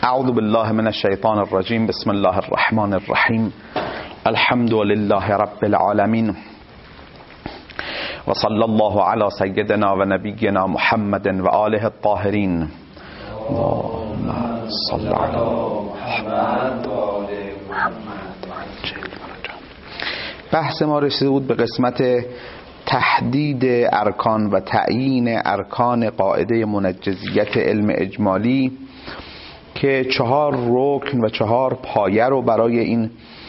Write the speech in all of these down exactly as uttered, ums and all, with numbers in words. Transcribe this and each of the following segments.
اعوذ بالله من الشیطان الرجیم. بسم الله الرحمن الرحیم. الحمد لله رب العالمین و صلی الله علی سیدنا و نبینا محمد و آله الطاهرین. اللهم صل علی محمد و آل محمد. بحث ما رسیده بود به قسمت تحدید ارکان و تعیین ارکان قاعده منجزیت علم اجمالی که چهار رکن و چهار پایه رو برای این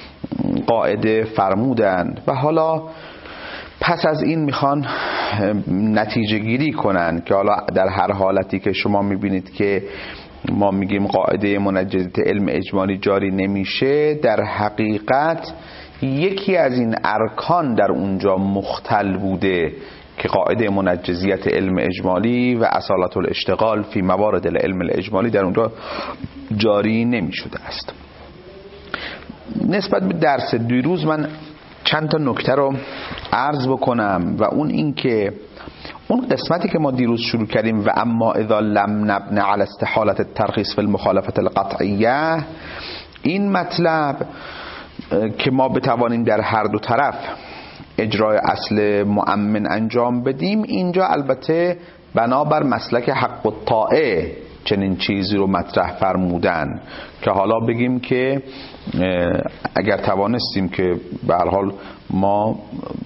قاعده فرمودند و حالا پس از این میخوان نتیجه گیری کنن که حالا در هر حالتی که شما میبینید که ما میگیم قاعده منجزیت علم اجمالی جاری نمیشه، در حقیقت یکی از این ارکان در اونجا مختل بوده که قاعده منجزیت علم اجمالی و اصالت الاشتغال فی موارد العلم الاجمالی در اونجا جاری نمی شده است. نسبت به درس دیروز من چند تا نکته رو عرض بکنم و اون این که اون قسمتی که ما دیروز شروع کردیم و اما اذا لم نبن علی استحالت الترخیص فی المخالفت القطعیه، این مطلب که ما بتوانیم در هر دو طرف اجرای اصل مؤمن انجام بدیم، اینجا البته بنابر مسلک حق الطاعه چنین چیزی رو مطرح فرمودن که حالا بگیم که اگر توانستیم که به هر حال ما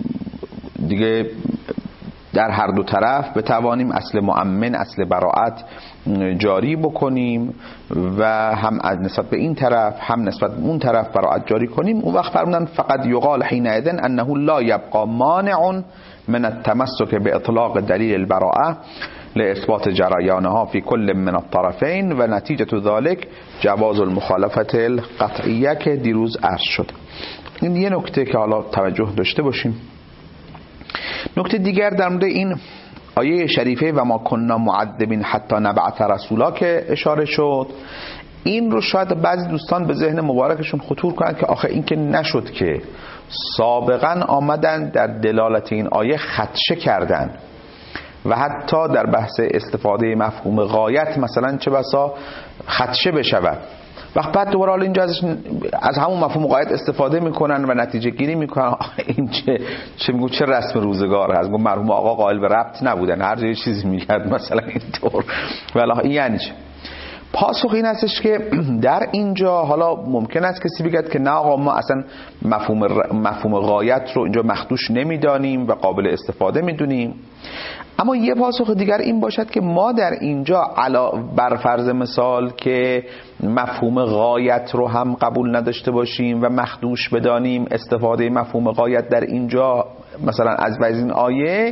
دیگه در هر دو طرف بتوانیم اصل مؤمن اصل براءت جاری بکنیم و هم از نسبت به این طرف هم نسبت به اون طرف براءت جاری کنیم، اون وقت فرمودن فقط یقال حینئذ انه لا یبقى مانع من التمسک باطلاق دلیل البراءه لاثبات جریانها فی کل من الطرفین و نتیجه ذلك جواز المخالفت القطعیه که دیروز عرض شد. این یه نکته که حالا توجه داشته باشیم. نکته دیگر در مورد این آیه شریفه و ما کننا معذبین حتی نبعث رسولا که اشاره شد، این رو شاید بعضی دوستان به ذهن مبارکشون خطور کنند که آخه این که نشد که سابقا آمدن در دلالت این آیه خدشه کردن و حتی در بحث استفاده مفهوم غایت مثلا چه بسا خدشه بشود، وقت بعد دوباره حالا اینجا ازش از همون مفهوم غایت استفاده میکنن و نتیجه گیری میکنن. این چه چه میگم چه رسم روزگار هست. گفت مرحوم آقا قائل به ربط نبودن، هر جای چیزی میگن مثلا اینطور. والا این یعنی چه؟ پاسخ این هستش که در اینجا حالا ممکن است کسی بگه که نه آقا ما اصلا مفهوم مفهوم غایت رو اینجا مخدوش نمیدانیم و قابل استفاده میدونیم. اما یه پاسخ دیگر این باشد که ما در اینجا علا بر فرض مثال که مفهوم غایت رو هم قبول نداشته باشیم و مخدوش بدانیم استفاده مفهوم غایت در اینجا مثلا از بعض این آیه،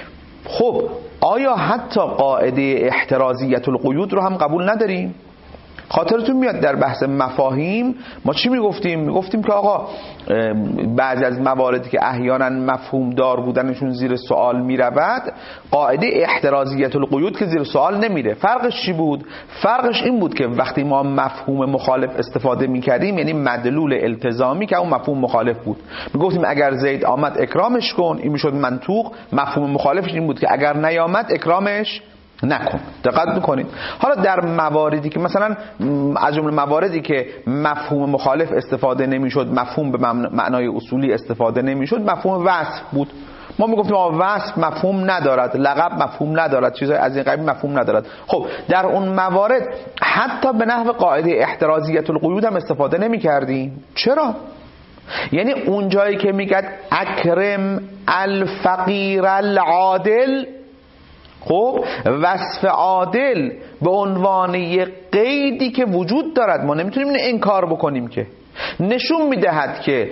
خب آیا حتی قاعده احترازیت القیود رو هم قبول نداریم؟ خاطرتون میاد در بحث مفاهیم ما چی میگفتیم؟ میگفتیم که آقا بعضی از مواردی که احیانا مفهوم دار بودنشون زیر سوال میرود، قاعده احترازیت القیود که زیر سوال نمیره. فرقش چی بود؟ فرقش این بود که وقتی ما مفهوم مخالف استفاده میکردیم، یعنی مدلول التزامی که اون مفهوم مخالف بود، میگفتیم اگر زید آمد اکرامش کن، این میشد منطوق. مفهوم مخالفش این بود که اگر نیامد اکرامش نکن. دقت میکنید؟ حالا در مواردی که مثلا از جمله مواردی که مفهوم مخالف استفاده نمیشد، مفهوم به معنای اصولی استفاده نمیشد، مفهوم وصف بود. ما میگفتیم وصف مفهوم ندارد، لقب مفهوم ندارد، چیزای از این قبیل مفهوم ندارد. خب در اون موارد حتی به نحو قاعده احترازیت القیود هم استفاده نمیکردیم. چرا؟ یعنی اون جایی که میگه اکرم الفقیر العادل، خب وصف عادل به عنوان یک قیدی که وجود دارد، ما نمیتونیم انکار بکنیم، که نشون میدهد که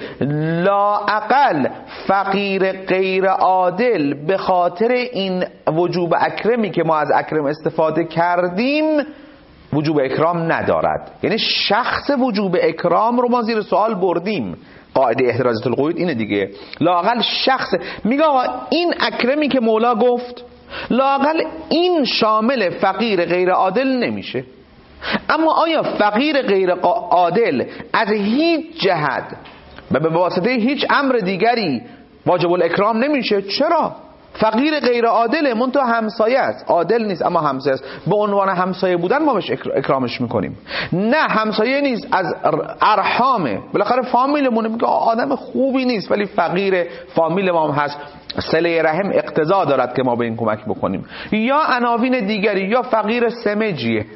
لااقل فقیر غیر عادل به خاطر این وجوب اکرمی که ما از اکرم استفاده کردیم وجوب اکرام ندارد. یعنی شخص وجوب اکرام رو ما زیر سوال بردیم. قاعده احترازیت القیود اینه دیگه. لااقل شخص میگه آقا این اکرمی که مولا گفت لااقل این شامل فقیر غیر عادل نمیشه. اما آیا فقیر غیر عادل از هیچ جهت و به واسطه هیچ امر دیگری واجب الاکرام نمیشه؟ چرا؟ فقیر غیر عادله، منتها همسایه است، عادل نیست اما همسایه است، به عنوان همسایه بودن ما بهش اکرامش میکنیم. نه همسایه نیست، از ارحامه، بالاخره فامیلمونه، میگه آدم خوبی نیست ولی فقیر، فامیل ما هم هست، صله رحم اقتضا دارد که ما به این کمک بکنیم. یا عناوین دیگری، یا فقیر سمجیه،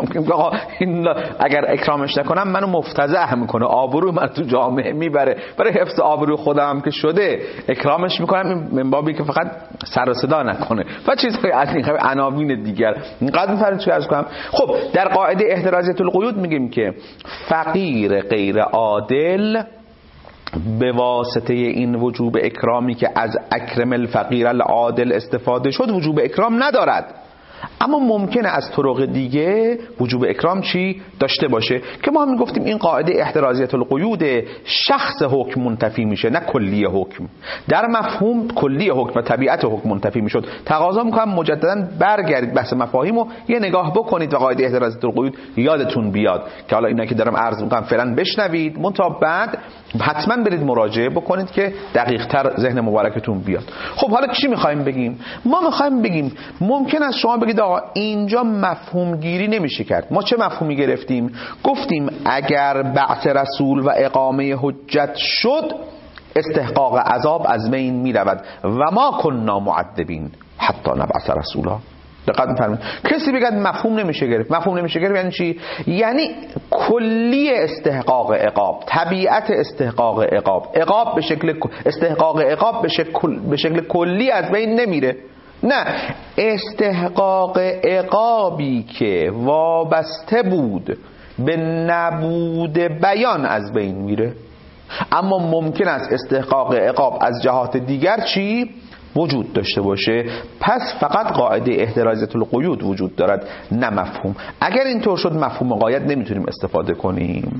اگر اکرامش نکنم منو مفتضح میکنه، آبرو من تو جامعه میبره، برای حفظ آبرو خودم که شده اکرامش میکنم، من بابی که فقط سر و صدا نکنه و چیزهای از این خیلی عناوین دیگر. اینقدر میفرد چی عرض کنم. خب در قاعده احترازیت القیود میگیم که فقیر غیر عادل به واسطه این وجوب اکرامی که از اکرم الفقیر العادل استفاده شد وجوب اکرام ندارد، اما ممکنه از طرق دیگه وجوب اکرام چی داشته باشه که ما هم میگفتیم این قاعده احترازیت القیود شخص حکم منتفی میشه نه کلی حکم. در مفهوم کلی حکم و طبیعت حکم منتفی میشد. تقاضا میکنم مجددا برگردید بحث مفاهیم و یه نگاه بکنید و قاعده احترازیت القیود یادتون بیاد که حالا اینا که دارم عرض میکنم فعلا بشنوید، منتها بعد حتما برید مراجعه بکنید که دقیق تر ذهن مبارکتون بیاد. خب حالا چی میخوایم بگیم؟ ما میخوایم بگیم ممکن است شما بگید آقا اینجا مفهوم گیری نمیشه کرد. ما چه مفهومی گرفتیم؟ گفتیم اگر بعث رسول و اقامه حجت شد استحقاق عذاب از بین میرود و ما کننا معذبین حتی نبعث رسولا. دقت می‌فرمایید. کسی بگه مفهوم نمیشه گرفت. مفهوم نمیشه گرفت یعنی چی؟ یعنی کلی استحقاق عقاب، طبیعت استحقاق عقاب، عقاب به شکل استحقاق عقاب به شکل به شکل کلی از بین نمیره. نه، استحقاق عقابی که وابسته بود به نبود بیان از بین میره، اما ممکن است استحقاق عقاب از جهات دیگر چی وجود داشته باشه. پس فقط قاعده احترازیت القیود وجود دارد نه مفهوم. اگر اینطور شد مفهوم قاعده نمیتونیم استفاده کنیم.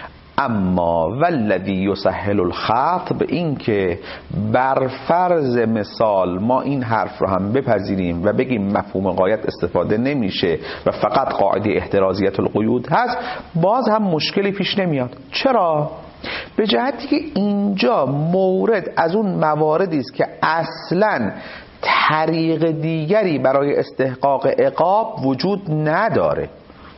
اما والذی یسهل الخطب، این که بر فرض مثال ما این حرف رو هم بپذیریم و بگیم مفهوم قاعده استفاده نمیشه و فقط قاعده احترازیت القیود هست، باز هم مشکلی پیش نمیاد. چرا؟ به جهتی که اینجا مورد از اون مواردی است که اصلاً طریق دیگری برای استحقاق عقاب وجود نداره.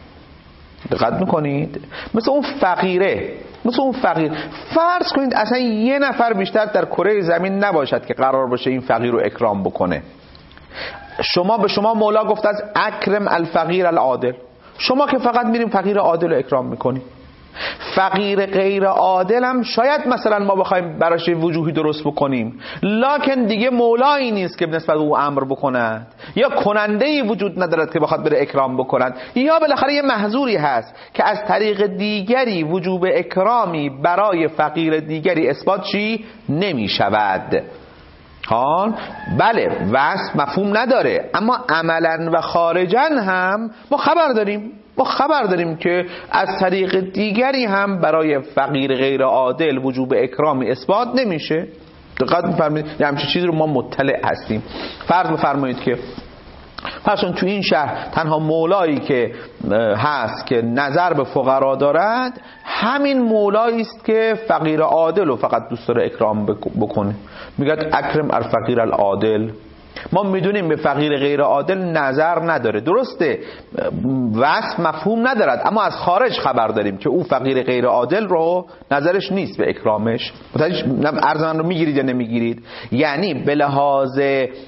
دقت میکنید؟ مثل اون فقیره، مثل اون فقیر فرض کنید اصلا یه نفر بیشتر در کره زمین نباشد که قرار باشه این فقیر رو اکرام بکنه. شما به شما مولا گفت از اکرم الفقیر العادل، شما که فقط میریم فقیر عادل رو اکرام میکنیم. فقیر غیر عادل هم شاید مثلا ما بخوایم براش وجوهی درست بکنیم، لکن دیگه مولایی نیست که نسبت او امر بکند، یا کننده‌ای وجود ندارد که بخواد بره اکرام بکند، یا بالاخره یه محظوری هست که از طریق دیگری وجوب اکرامی برای فقیر دیگری اثبات چی نمی شود. ها بله، وصف مفهوم نداره، اما عملا و خارجا هم ما خبر داریم ما خبر داریم که از طریق دیگری هم برای فقیر غیر عادل وجوب اکرامی اثبات نمیشه. دقت می‌فرمایید؟ یه همچین چیزی رو ما مطلع هستیم. فرض بفرمایید که فرض تو این شهر تنها مولایی که هست که نظر به فقرا دارد همین مولایی است که فقیر عادل رو فقط دوست داره اکرام بکنه. میگه اکرم الفقیر العادل. ما میدونیم به فقیر غیر عادل نظر نداره، درسته وصف مفهوم ندارد، اما از خارج خبر داریم که او فقیر غیر عادل رو نظرش نیست به اکرامش. عرض من رو میگیرید یا نمیگیرید؟ یعنی به لحاظ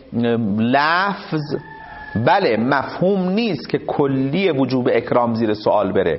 لفظ بله مفهوم نیست که کلی وجوب اکرام زیر سوال بره،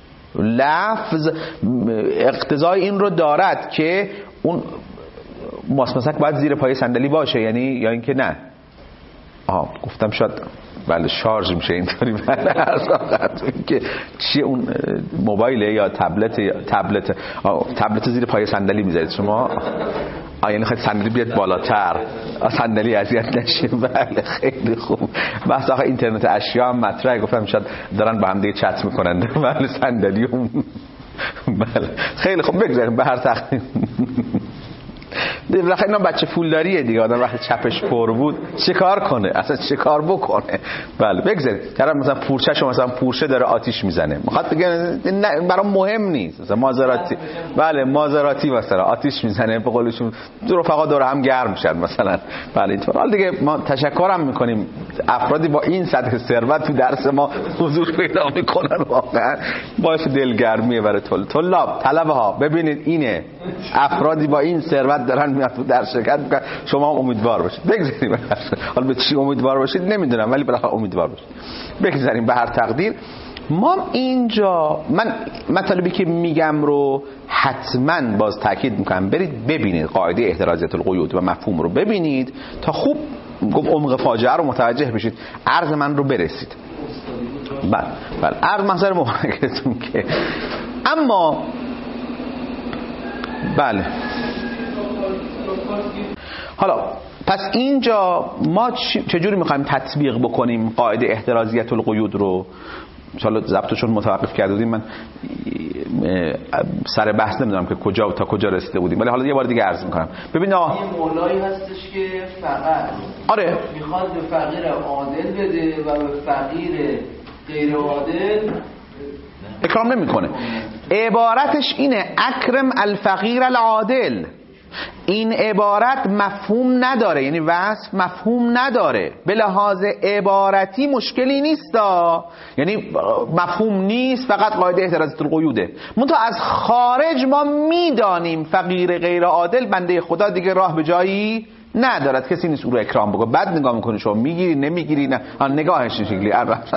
لفظ اقتضای این رو دارد که اون ماسمسک باید زیر پای صندلی باشه، یعنی یا اینکه نه. آها گفتم شاید بله شارژ میشه اینطوری. بله که چیه اون موبایله یا تبلت یا تبلت تبلت زیر پای صندلی میذارید شما؟ آ یعنی خیلی صندلی بیاد بالاتر، صندلی اذیت نشه. بله خیلی خوب. بحث آخه اینترنت اشیا هم مطرحه، گفتم شاید دارن با هم دیگه چت میکنن. بله صندلی. بله خیلی خوب بگذاریم به هر تقدیم. بالاخره اینا بچه پولداریه دیگه، آدم وقتی چپش پر بود چه کار کنه اصلا، چه کار بکنه. بله بگذارید طرف مثلا پورچه‌شو مثلا پورشه داره آتیش میزنه، میخواد بگه برام مهم نیست، مثلا مازراتی، بله مازراتی مثلا آتیش میزنه، به قولشون دو رفقا دور هم گرم میشن مثلا. بله اینطور. حالا دیگه ما تشکرم میکنیم افرادی با این سطح ثروت تو درس ما حضور پیدا میکنن، واقعا باعث دلگرمیه برای طلاب طلبه ها. ببینید اینه افرادی با این ثروت دارن میاد تو درس شرکت میکنن، شما هم امیدوار باشید. بگذاریم حالا به چی امیدوار باشید نمیدونم، ولی بالاخره امیدوار باشید. بگذاریم به هر تقدیر. ما اینجا من مطالبی که میگم رو حتما باز تاکید میکنم برید ببینید قاعده احترازیت القیود و مفهوم رو ببینید تا خوب گفت عمق فاجعه رو متوجه بشید، عرض من رو برسید. بله بله عرض محضر مبارکتون که اما بله حالا پس اینجا ما چجوری میخوایم تطبیق بکنیم قاعده احترازیت القیود رو؟ انشاءالله ضبطشون متوقف کرده بودیم، من سر بحث نمیدونم که کجا تا کجا رسیده بودیم، ولی حالا یه بار دیگه عرض میکنم. ببین آقا یه مولایی هستش که فقط آره میخواد به فقیر عادل بده و به فقیر غیر عادل اکرام نمیکنه. عبارتش اینه اکرم الفقیر العادل. این عبارت مفهوم نداره، یعنی وصف مفهوم نداره، به لحاظ عبارتی مشکلی نیست، یعنی مفهوم نیست، فقط قاعده احترازیت القیوده. منتها از خارج ما میدانیم فقیر غیر عادل بنده خدا دیگه راه به جایی ندارد، کسی نیست او رو اکرام بگه. بعد نگاه میکنی شما میگیری نمیگیری، نه نگاهش شکلی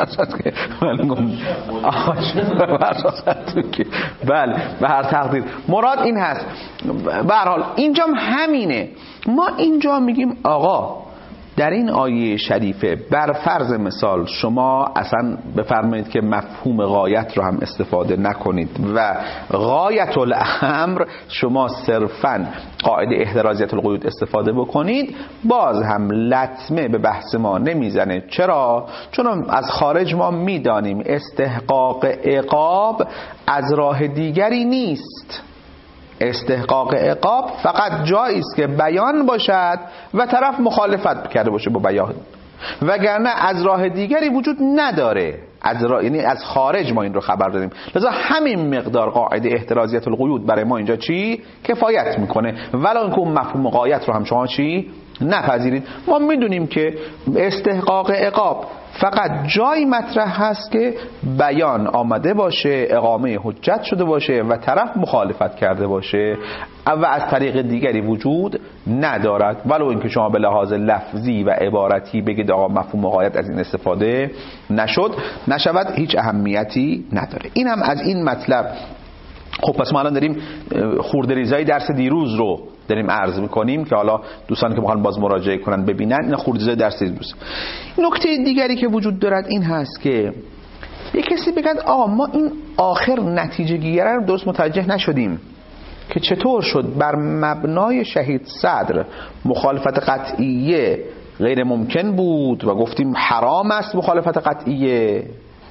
بله به هر تقدیر. مراد این هست. به هر حال اینجا همینه. ما اینجا میگیم آقا در این آیه شریفه بر فرض مثال شما اصلا بفرمایید که مفهوم غایت رو هم استفاده نکنید و غایت الامر شما صرفاً قاعده احترازیت القیود استفاده بکنید، باز هم لطمه به بحث ما نمیزنه. چرا؟ چون از خارج ما میدانیم استحقاق عقاب از راه دیگری نیست. استحقاق عقاب فقط جایی است که بیان باشد و طرف مخالفت کرده باشه با بیان، وگرنه از راه دیگری وجود نداره. از را... یعنی از خارج ما این رو خبر داریم. لذا همین مقدار قاعده احترازیت القیود برای ما اینجا چی کفایت میکنه، ولی اینکه اون مفهوم غایت رو هم شما چی نپذیرید. ما میدونیم که استحقاق عقاب فقط جایی مطرح هست که بیان آمده باشه، اقامه حجت شده باشه و طرف مخالفت کرده باشه و از طریق دیگری وجود ندارد، ولو اینکه شما به لحاظ لفظی و عبارتی بگید آقا مفهوم غایت از این استفاده نشد نشود، هیچ اهمیتی نداره. این هم از این مطلب. خب پس ما الان داریم خورده‌ریزای درس دیروز رو داریم عرض میکنیم که حالا دوستان که میخوان باز مراجعه کنن ببینن این خورده‌ریزای درس دیروز. نکته دیگری که وجود دارد این هست که یک کسی بگن آقا ما این آخر نتیجه گیری رو درست متوجه نشدیم که چطور شد بر مبنای شهید صدر مخالفت قطعیه غیر ممکن بود و گفتیم حرام است مخالفت قطعیه،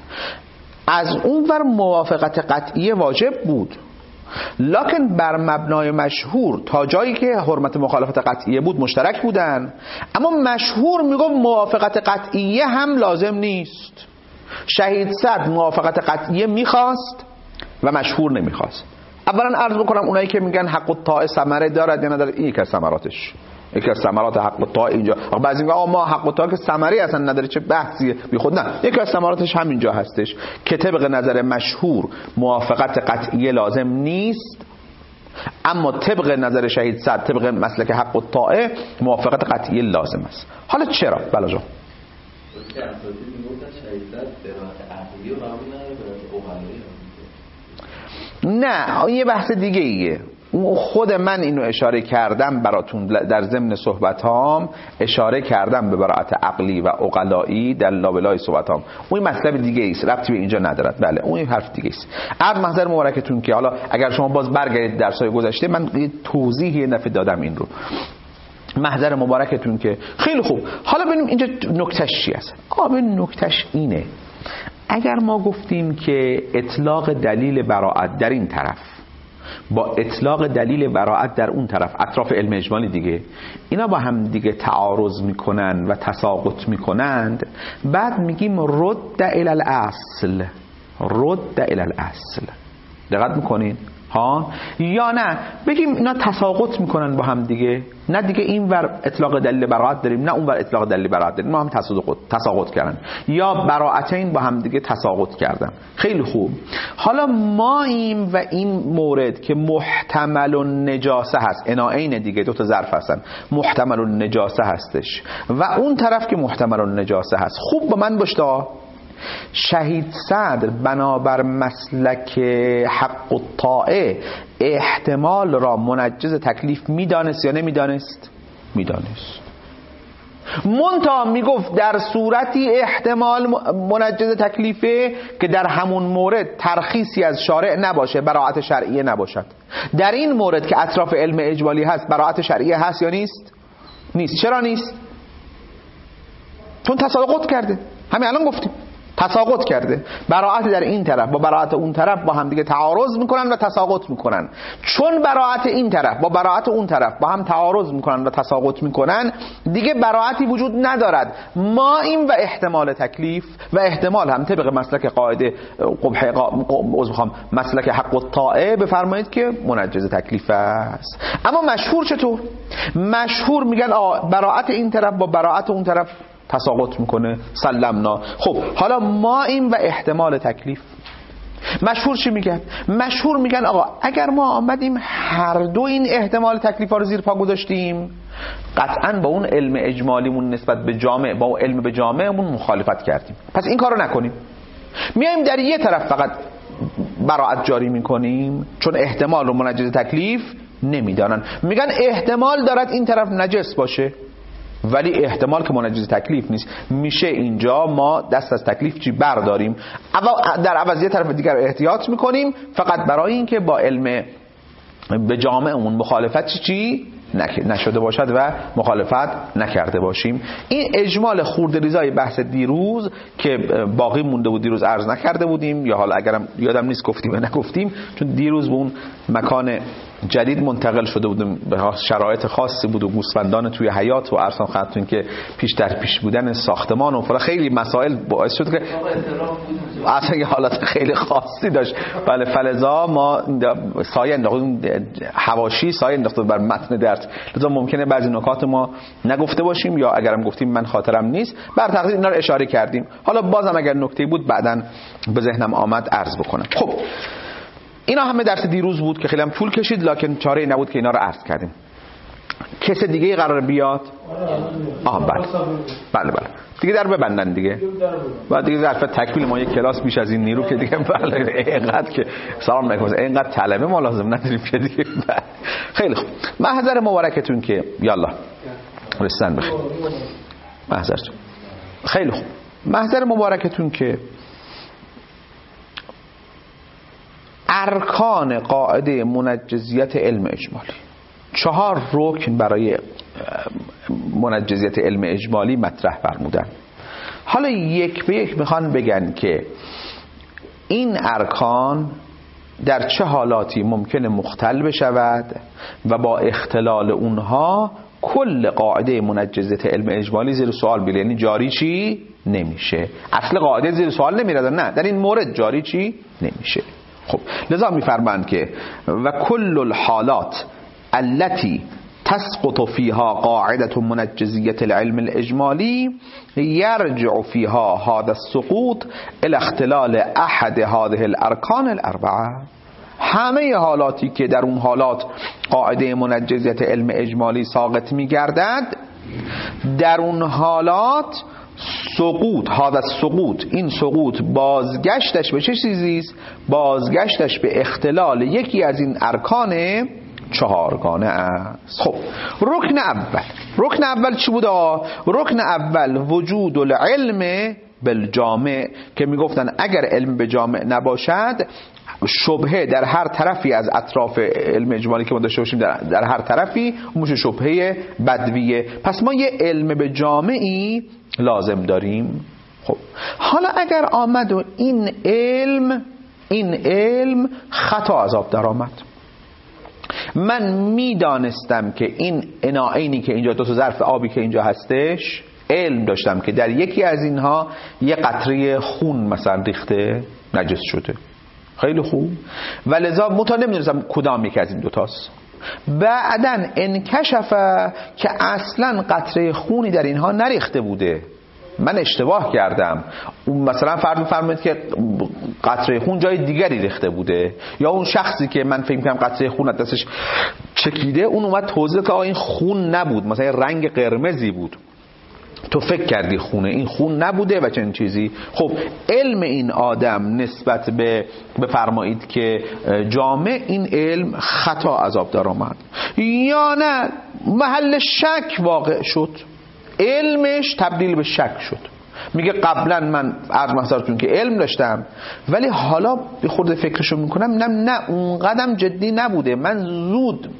از اون ور موافقت قطعیه واجب بود، لکن بر مبنای مشهور تا جایی که حرمت مخالفت قطعیه بود مشترک بودن، اما مشهور میگه موافقت قطعیه هم لازم نیست. شهید صدر موافقت قطعیه میخواست و مشهور نمیخواست. اولا عرض بکنم اونایی که میگن حق الطاعه ثمره دارد یا نداره، این یک از ثمراتش، یکی از ثمرات حق الطاعه اینجا. بعضی میگن آقا ما حق الطاعه که ثمره اصلا نداره چه بحثیه بی خود، نه، یکی از ثمراتش همینجا هستش که طبق نظر مشهور موافقت قطعیه لازم نیست، اما طبق نظر شهید صدر طبق مسلک حق الطاعه موافقت قطعیه لازم است. حالا چرا؟ بلا جان نه این یه بحث دیگه ایه. خود من اینو اشاره کردم براتون در ضمن صحبتام، اشاره کردم به براءت عقلی و عقلایی در لابلای صحبتام. اون مطلب دیگه ایست، ربطی به اینجا ندارد. بله اون حرف دیگه است. عرض محضر مبارکتون که حالا اگر شما باز برگردید درسای گذشته من توضیح یه دفعه دادم این رو، محضر مبارکتون که خیلی خوب. حالا ببینیم اینجا نکتهش چی است. آ ببین نکتهش اینه، اگر ما گفتیم که اطلاق دلیل براءت در این طرف با اطلاق دلیل براءت در اون طرف، اطراف علم اجمالی دیگه، اینا با هم دیگه تعارض میکنن و تساقط میکنند، بعد میگیم رد الی الاصل، رد الی الاصل. دقت میکنین؟ ها یا نه بگیم اینا تساقط میکنن با هم دیگه، نه دیگه این ور اطلاق دلیل براءت داریم نه اون ور اطلاق دلیل براءت داریم، ما هم تساقط تساقط کردن، یا براءتین با هم دیگه تساقط کردن. خیلی خوب، حالا ما این و این مورد که محتمل النجاسه هست، اناعین دیگه دو تا ظرف هستن، محتمل النجاسه هستش و اون طرف که محتمل النجاسه هست. خوب با من باش تا شهید صدر بنابر مسلک حق و طاعه احتمال را منجز تکلیف میدانست یا نمیدانست؟ میدانست. منتها میگفت در صورتی احتمال منجز تکلیفه که در همون مورد ترخیصی از شارع نباشه، براءت شرعیه نباشد. در این مورد که اطراف علم اجمالی هست، براءت شرعیه هست یا نیست؟ نیست. چرا نیست؟ چون تساقط کرده. همین الان گفتیم تساقط کرده. براءت در این طرف با براءت اون طرف با هم دیگه تعارض میکنن و تساقط میکنن. چون براءت این طرف با براءت اون طرف با هم تعارض میکنن و تساقط میکنن، دیگه براءتی وجود ندارد. ما این و احتمال تکلیف و احتمال هم طبق مسلک قاعده قبح عذرخوام مسلک حق و طاعه بفرمایید که منجز تکلیف است. اما مشهور چطور؟ مشهور میگن آقا براءت این طرف با براءت اون طرف تساقط میکنه، سلمنا. خب حالا ما این و احتمال تکلیف. مشهور چی میگن؟ مشهور میگن آقا اگر ما آمدیم هر دو این احتمال تکلیف ها رو زیر پا گذاشتیم، قطعا با اون علم اجمالیمون نسبت به جامع، با اون علم به جامعمون مخالفت کردیم، پس این کارو نکنیم. میایم در یه طرف فقط براءت جاری میکنیم، چون احتمال رو منجز تکلیف نمیدانن. میگن احتمال دارد این طرف نجس باشه، ولی احتمال که منجز تکلیف نیست. میشه اینجا ما دست از تکلیف چی برداریم، در عوض یه طرف دیگر احتیاط میکنیم، فقط برای اینکه با علم به جامعمون مخالفت چی چی نشده باشد و مخالفت نکرده باشیم. این اجمال خورده ریزای بحث دیروز که باقی مونده بود، دیروز عرض نکرده بودیم، یا حالا اگرم یادم نیست گفتیم یا نگفتیم، چون دیروز به اون مکان جدید منتقل شده بودیم، به شرایط خاصی بود و گوسفندان توی حیات و ارسان خدمتتون که پیش در پیش بودن ساختمان و فلا خیلی مسائل باعث شد که اصلا یه حالت خیلی خاصی داشت. بله فلزا ما سایه انداختیم، حواشی سایه انداخته بر متن درس، لذا ممکنه بعضی نکات ما نگفته باشیم یا اگرم گفتیم من خاطرم نیست، بر تقدیر اینا رو اشاره کردیم. حالا بازم اگر نکته بود بعداً به ذهنم آمد عرض بکنم. خب اینا همه درس دیروز بود که خیلی هم طول کشید، لکن چاره نبود که اینا رو عرض کردیم. کس دیگه قرار بیاد؟ آها بله بله بله دیگه در ببندن دیگه، بعد دیگه ظرف تکمیل ما یک کلاس بیش از این نیرو که دیگه بله اینقدر که سلام علیکم اینقدر طلبه ما لازم نداریم که دیگه. خیلی خوب، محضر مبارکتون که یالا رسن بخیر. محضرتون خیلی خوب، محضر مبارکتون که ارکان قاعده منجزیت علم اجمالی، چهار رکن برای منجزیت علم اجمالی مطرح فرمودن. حالا یک به یک میخوان بگن که این ارکان در چه حالاتی ممکنه مختل بشود و با اختلال اونها کل قاعده منجزیت علم اجمالی زیر سوال بیره، یعنی جاری چی نمیشه. اصل قاعده زیر سوال نمیره، نه در این مورد جاری چی نمیشه. خب لذا میفرمایند که و کل الحالات التي تسقط فيها قاعدة منجزية العلم الإجمالي يرجع فيها هذا السقوط إلى اختلال أحد هذه الأركان الأربعة. همه حالاتی که در اون حالات قاعده منجزیت علم اجمالی ساقط می‌گردد، در اون حالات سقوط، هذا السقوط، این سقوط بازگشتش به چه چیزیست؟ بازگشتش به اختلال یکی از این ارکان چهارگانه است. خب رکن اول، رکن اول چی بود؟ رکن اول وجود العلم بالجامع، که میگفتن اگر علم به جامع نباشد شبهه در هر طرفی از اطراف علم اجمالی که ما داشته باشیم در, در هر طرفی میشه شبهه بدویه. پس ما یه علم به جامعی لازم داریم. خب حالا اگر آمد و این علم این علم خطا از آب در آمد، من میدانستم که این اناعینی که اینجا، دو تا ظرف آبی که اینجا هستش، علم داشتم که در یکی از اینها یه قطره خون مثلا ریخته، نجس شده. خیلی خوب. و لذا مطالعه نمیدونستم کدام یکی از این دوتاست. بعدن انکشف که اصلا قطره خونی در اینها نریخته بوده، من اشتباه کردم. اون مثلا فرض بفرمایید که قطره خون جای دیگری ریخته بوده، یا اون شخصی که من فکر می‌کنم قطره خون از دستش چکیده، اون اومد توضیح که این خون نبود، مثلا رنگ قرمزی بود، تو فکر کردی خونه، این خون نبوده و چنین چیزی. خب علم این آدم نسبت به بفرمایید که جامع، این علم خطا عذاب در آمد، یا نه محل شک واقع شد، علمش تبدیل به شک شد. میگه قبلا من عرض محضرتون که علم داشتم، ولی حالا به خورده فکرشو میکنم نه نه اون قدم جدی نبوده، من زود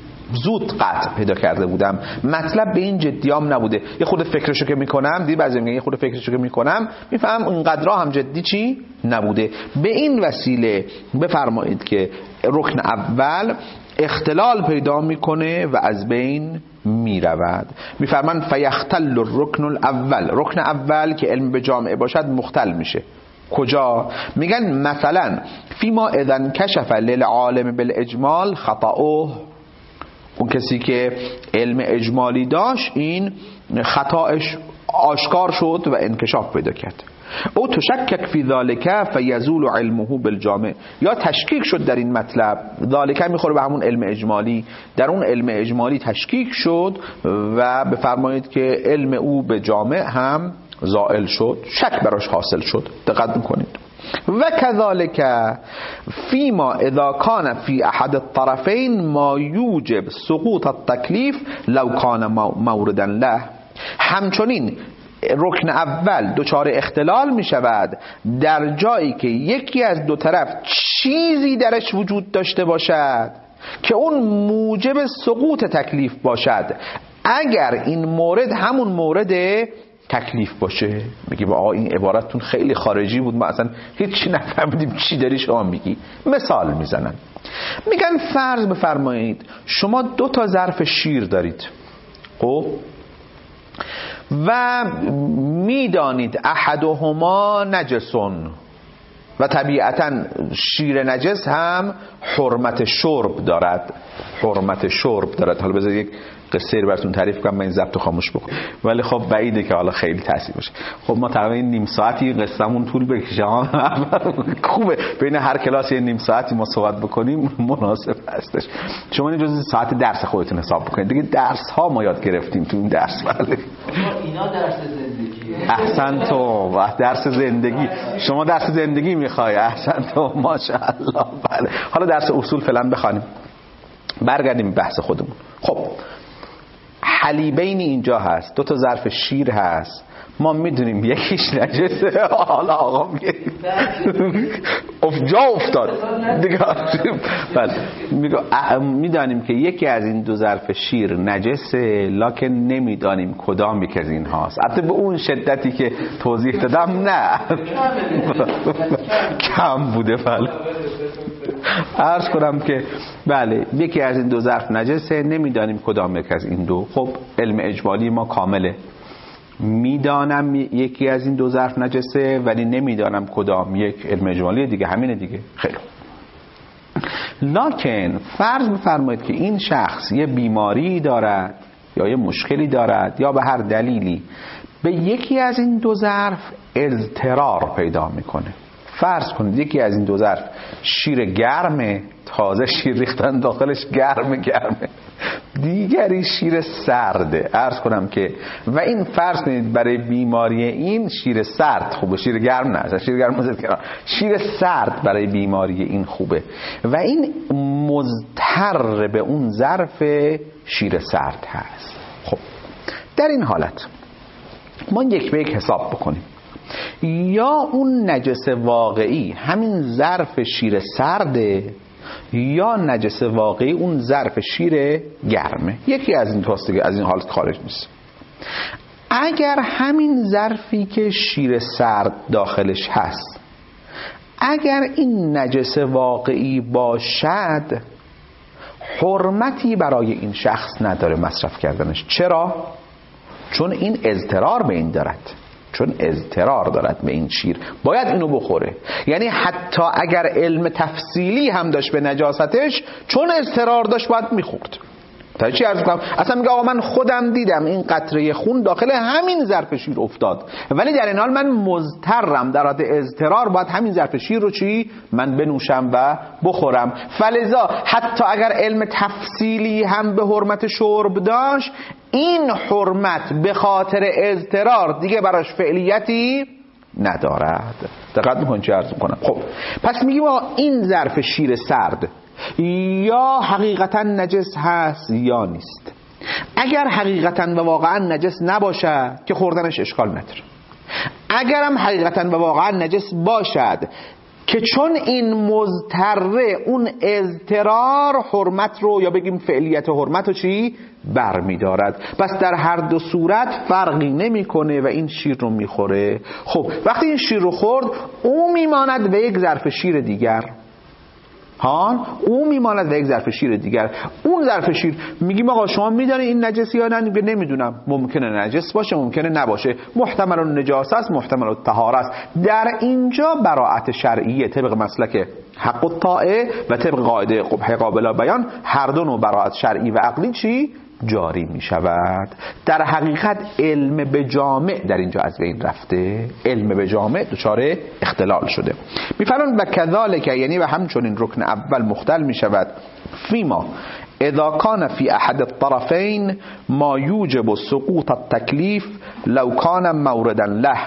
زود قطع پیدا کرده بودم، مطلب به این جدیام نبوده. یه خود فکرشو که میکنم، دی بعضی میگن یه خود فکرشو که میکنم میفهم اونقدرها هم جدی چی نبوده. به این وسیله بفرمایید که رکن اول اختلال پیدا میکنه و از بین میرود. میفرمان فیختل الرکن الاول، رکن اول که علم به جامعه باشد مختل میشه. کجا؟ میگن مثلا فیما اذن کشف للعالم بالاجمال خطاؤه، اون کسی که علم اجمالی داشت این خطاش آشکار شد و انکشاف پیدا کرد. او تشکک فی ذالک فیزول علمه بالجامع، یا تشکیک شد در این مطلب، ذالک میخوره به همون علم اجمالی، در اون علم اجمالی تشکیک شد و بفرمایید که علم او به جامع هم زائل شد، شک براش حاصل شد. دقت میکنید. و كذلك فيما اذا كان في احد الطرفين ما يوجب سقوط التكليف لو كان موردا له، همچنین رکن اول دچار اختلال می شود در جایی که یکی از دو طرف چیزی درش وجود داشته باشد که اون موجب سقوط تکلیف باشد، اگر این مورد همون مورد تکلیف باشه. میگی با آقا این عبارتتون خیلی خارجی بود، ما اصلا هیچی نفهمیدیم چی داری شما میگی. مثال میزنن، میگن فرض بفرمایید شما دو تا ظرف شیر دارید، خب، و میدانید احدهما نجسون، و طبیعتا شیر نجس هم حرمت شرب دارد، حرمت شرب دارد. حالا بذارید یک قصه رو براتون تعریف کنم، من این ضبط خاموش بکنم، ولی خب بعیده که حالا خیلی تاثیر باشه. خب ما تقریبا نیم ساعتی قصه‌مون طول بکشه، خوبه بین هر کلاس یه نیم ساعتی ما صحبت بکنیم، مناسب هستش. شما این جزء ساعت درس خودتون حساب بکنید دیگه. درس ها ما یاد گرفتیم تو این درس. بله اینا درس زندگی. احسن تو، و درس زندگی. شما درس زندگی میخوای؟ احسن تو، ماشاءالله. بله حالا درس اصول فعلا بخوانیم، برگردیم بحث خودمون. خب حلیبین اینجا هست، دو تا ظرف شیر هست، ما میدونیم یکیش نجسه، حالا آقا میگه اف جا افتاد دیگه. بله میدانیم که یکی از این دو ظرف شیر نجسه، لکن نمیدانیم کدام یک از این هاست. البته به اون شدتی که توضیح دادم نه کم بوده. بله عرض کنم که بله یکی از این دو ظرف نجسه، نمیدانیم کدام یک از این دو. خب علم اجمالی ما کامله، میدانم یکی از این دو ظرف نجسه ولی نمیدانم کدام یک. علم اجمالی دیگه همینه دیگه. خیلی لکن فرض بفرمایید که این شخص یه بیماری دارد یا یه مشکلی دارد یا به هر دلیلی به یکی از این دو ظرف اضطرار پیدا میکنه. فرض کنید یکی از این دو ظرف شیر گرمه، تازه شیر ریختن داخلش گرم گرمه، دیگری شیر سرده. عرض کنم که و این فرض کنید برای بیماری این شیر سرد خوبه، شیر گرم نه، شیر گرم مزد کنم، شیر سرد برای بیماری این خوبه و این مضطر به اون ظرف شیر سرد هست. خب در این حالت ما یک به یک حساب بکنیم، یا اون نجس واقعی همین ظرف شیر سرده یا نجس واقعی اون ظرف شیر گرمه، یکی از این توست دیگه، از این حالت خارج نیست. اگر همین ظرفی که شیر سرد داخلش هست اگر این نجس واقعی باشد، حرمتی برای این شخص نداره مصرف کردنش. چرا؟ چون این اضطرار به این دارد، چون اضطرار دارد به این شیر، باید اینو بخوره. یعنی حتی اگر علم تفصیلی هم داشت به نجاستش، چون اضطرار داشت باید میخورد. تا چی عرض کنم؟ اصلا میگه آقا من خودم دیدم این قطره خون داخل همین ظرف شیر افتاد، ولی در این حال من مضطرم، در حالت اضطرار باید همین ظرف شیر رو چی؟ من بنوشم و بخورم. فلذا حتی اگر علم تفصیلی هم به حرمت شرب داشت، این حرمت به خاطر اضطرار دیگه براش فعلیتی ندارد. دقت میکنید چی عرض میکنم؟ خب پس میگیم این ظرف شیر سرد یا حقیقتا نجس هست یا نیست. اگر حقیقتا و واقعا نجس نباشد که خوردنش اشکال نداره. اگرم حقیقتا و واقعا نجس باشد که چون این مضطره اون اضطرار حرمت رو یا بگیم فعلیت حرمت رو چی؟ برمیدارد. پس در هر دو صورت فرقی نمیکنه و این شیر رو میخوره. خب وقتی این شیر رو خورد، او میماند به یک ظرف شیر دیگر. ها او میماند به یک ظرف شیر دیگر. اون ظرف شیر میگیم آقا شما میدونی این نجسی یا نه؟ نمیدونم. ممکنه نجس باشه، ممکنه نباشه، محتمل النجاست است، محتمل الطهاره است. در اینجا براءت شرعیه طبق مسلک حق الطاعه و طبق قاعده قبح قابل بیان، هر دو نوع براءت شرعی و عقلی چی جاری می شود. در حقیقت علم به جامع در اینجا از بین رفته، علم به جامع دچار اختلال شده. میفرمایند و کذالک، یعنی و همچنین رکن اول مختل می شود فیما اذا کان فی احد الطرفین ما یوجب سقوط التکلیف لو کان موردا له.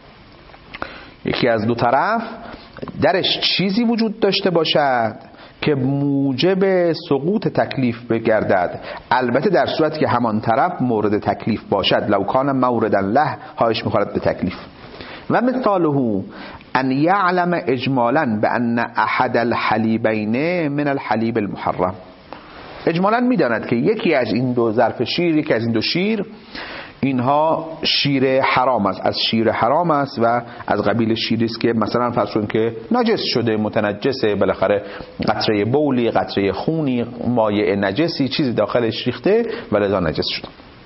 یکی از دو طرف درش چیزی وجود داشته باشد که موجب سقوط تکلیف بگردد، البته در صورتی که همان طرف مورد تکلیف باشد. لو کان موردا له هایش میخورد به تکلیف. و مثاله ان یعلم اجمالا بان احد الحلیبین من الحلیب المحرم. اجمالا میداند که یکی از این دو ظرف شیر، یکی از این دو شیر، اینها شیر حرام است، از شیر حرام است و از قبیل شیری است که مثلا فرض کنید که نجس شده، متنجسه، بالاخره قطره بولی، قطره خونی، مایع نجسی چیزی داخلش ریخته و لذا نجس شده.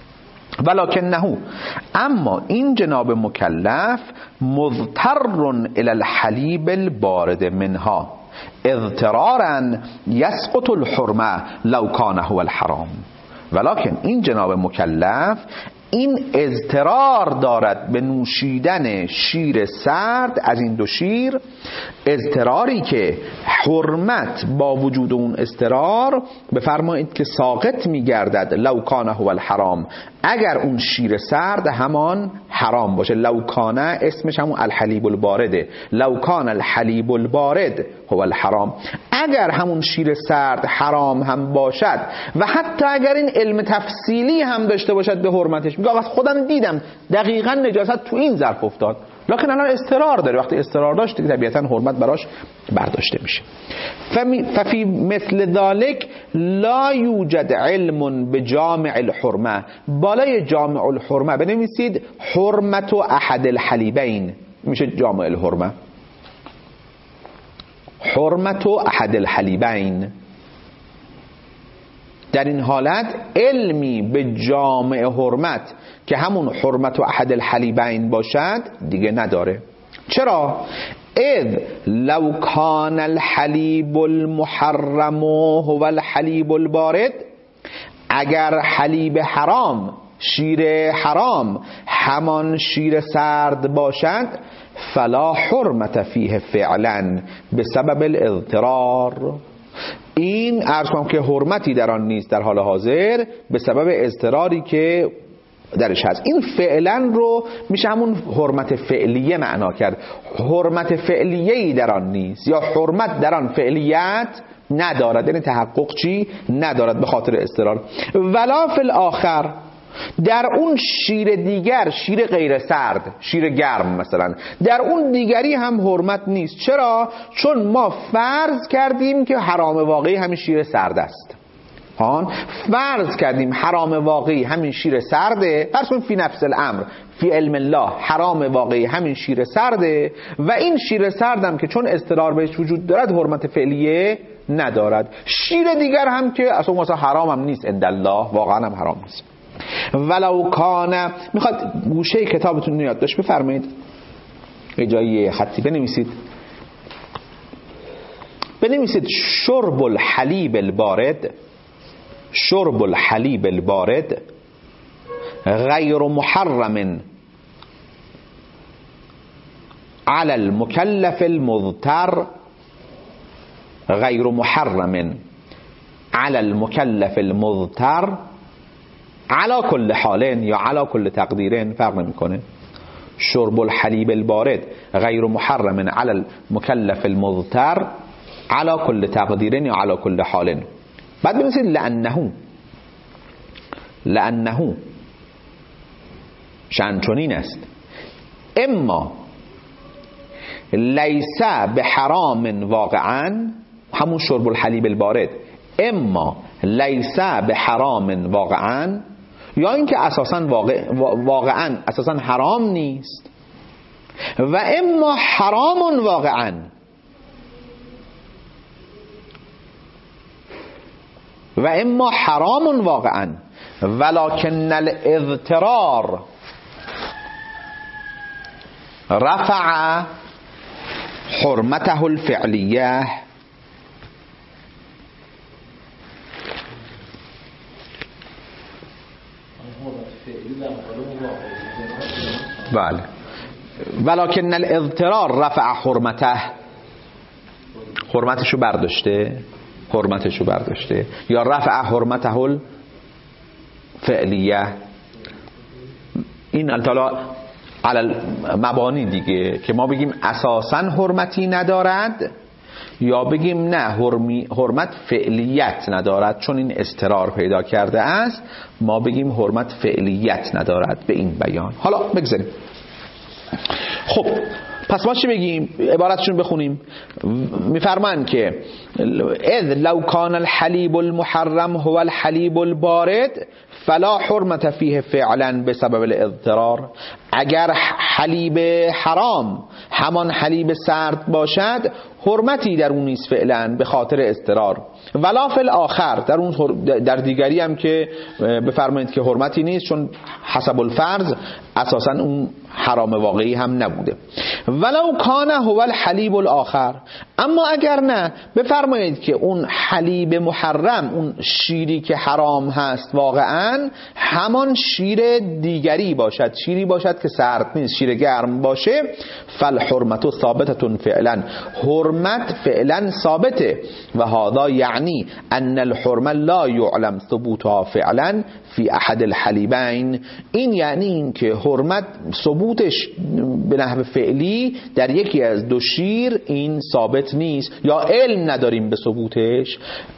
ولکنه، اما این جناب مکلف مضطر الی الحلیب البارد منها اضطرارا یسقط الحرمه لو کان هو الحرام. ولکن این جناب مکلف این اضطرار دارد به نوشیدن شیر سرد از این دو شیر، اضطراری که حرمت با وجود اون اضطرار بفرمایید که ساقط میگردد لو کان هو الحرام، اگر اون شیر سرد همان حرام باشه. لو کان اسمش همون الحلیب البارده، لو کان الحلیب البارد هو الحرام، اگر همون شیر سرد حرام هم باشد و حتی اگر این علم تفصیلی هم داشته باشد به حرمتش، میگه خودم دیدم دقیقاً نجاست تو این ظرف افتاد، لکن الان اضطرار داره. وقتی اضطرار داشت دیگه طبیعتاً حرمت براش برداشته میشه. ففی مثل ذالک لا یوجد علم بجامع الحرمه. بالای جامع الحرمه بنویسید حرمت و احد الحلیبین، میشه جامع الحرمه، حرمت و احد الحلیبین. در این حالت علمی به جامع حرمت که همون حرمت و احد الحلیبین باشد دیگه نداره. چرا؟ اذ لو کان الحلیب المحرم هو الحلیب البارد، اگر حلیب حرام، شیر حرام همان شیر سرد باشد، فلا حرمت فیه فعلا بسبب الاضطرار. این عرض کنم که حرمتی در آن نیست در حال حاضر به سبب اضطراری که درش هست. این فعلا رو میشه همون حرمت فعلیه معنا کرد. حرمت فعلیه‌ای در آن نیست یا حرمت در آن فعلیت ندارد، یعنی تحقق چی ندارد به خاطر اضطرار. ولا فی الاخر، در اون شیر دیگر، شیر غیر سرد، شیر گرم مثلا، در اون دیگری هم حرمت نیست. چرا؟ چون ما فرض کردیم که حرام واقعی همین شیر سرد است. هان فرض کردیم حرام واقعی همین شیر سرده، فرض کن فی نفس الامر فی علم الله حرام واقعی همین شیر سرده و این شیر سردم که چون اضطرار بهش وجود دارد حرمت فعلیه ندارد. شیر دیگر هم که اصلا مثلا حرام هم نیست عند الله، واقعا هم حرام نیست. ولو کان، میخواد گوشه کتابتون یاد داشت بفرمایید یه جایی خطی بنویسید، بنویسید شرب الحلیب البارد، شرب الحلیب البارد غیر محرم على المكلف المضطر، غیر محرم على المكلف المضطر على كل حال یا على كل تقدیر، فرق نمیکنه. شرب الحلیب البارد غیر محرم على المكلف المضطر على كل تقدیر یا على كل حال. بعد بنویسید لانه، لانه شأن چنین است اما لیس بحرام واقعا، همون شرب الحلیب البارد، اما لیس بحرام واقعا، یا اینکه اساسا واقع واقعا اساسا حرام نیست، و اما حرام واقعا، و اما حرام واقعا ولكن الاضطرار رفع حرمته الفعلیه. بله، ولكن الاضطرار رفع حرمته، حرمتشو برداشته، حرمتشو برداشته، یا رفع حرمته الفعلیه. این البته علل مبانی دیگه که ما بگیم اساساً حرمتی ندارد یا بگیم نه حرمی حرمت فعلیت ندارد، چون این اضطرار پیدا کرده است ما بگیم حرمت فعلیت ندارد به این بیان. حالا بگذاریم. خب پس ما چی بگیم؟ عبارتشون بخونیم. میفرمان که اذ لو کان الحلیب المحرم هو الحلیب البارد فلا حرمت فیه فعلا بسبب الاضطرار. اگر حلیب حرام همان حلیب سرد باشد حرمتی در اون نیست فعلا به خاطر اضطرار. ولا فی الاخر، در اون در دیگری هم که بفرمایید که حرمتی نیست چون حسب الفرض اساسا اون حرام واقعی هم نبوده. ولو کان هو الحلیب الاخر، اما اگر نه بفرمایید که اون حلیب محرم، اون شیری که حرام هست واقعا همان شیر دیگری باشد، شیری باشد که سرد نیست، شیر گرم باشه، فالحرمت ثابتة فعلا، حرمت فعلا ثابته. و هذا یعنی ان الحرمه لا یعلم ثبوتها فعلا فی احد الحلیبین. این یعنی این که حرمت ثبوتش به نحو فعلی در یکی از دو شیر این ثابت نیست، یا علم نداریم به ثبوتش،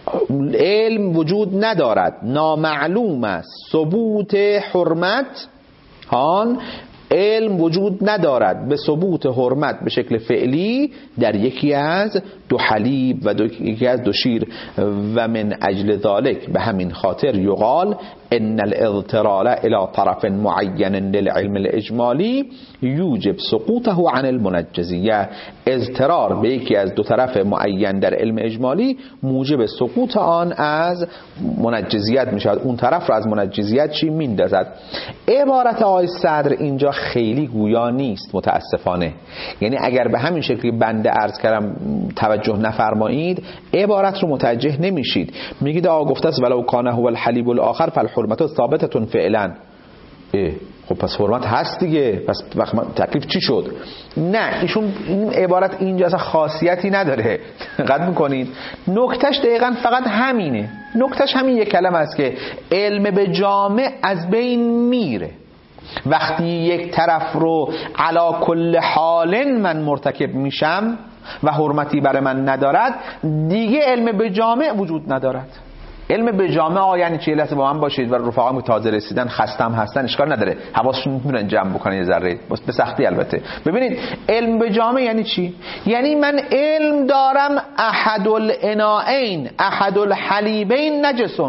علم وجود ندارد، نامعلوم است ثبوت حرمت، هان علم وجود ندارد به ثبوت حرمت به شکل فعلی در یکی از دو حلیب و دو یکی از دو شیر. و من اجل ذلك، به همین خاطر یقال ان الاضطرار الى طرف معین للعلم الاجمالی یوجب سقوطه عن المنجزیه. اضطرار به یکی از دو طرف معین در علم اجمالی موجب سقوط آن از منجزیت می شود، اون طرف را از منجزیت چی میندازد. عبارت آقای صدر اینجا خیلی گویا نیست متاسفانه، یعنی اگر به همین شکلی بنده عرض کردم توجه نفرمایید عبارت رو متوجه نمیشید. میگید آقا گفته است ولو کان هو الحلیب الاخر فالحرمت ثابتة فعلا. خب پس حرمت هست دیگه، پس تکلیف چی شد؟ نه، ایشون این عبارت اینجا اصلا خاصیتی نداره. دقت میکنید نکتهش دقیقاً فقط همینه، نکتهش همین یک کلمه است که علم به جامع از بین میره. وقتی یک طرف رو علا کل حال من مرتکب میشم و حرمتی برای من ندارد، دیگه علم به جامع وجود ندارد. علم به جامع یعنی چه؟ لحظه با من باشید و رفقام که تازه رسیدن خستم هستن اشکال نداره، حواسشون میتونن جمع بکنن یه ذره، بس به سختی البته. ببینید علم به جامع یعنی چی؟ یعنی من علم دارم احد الانائین احد الحلیبین نجسون.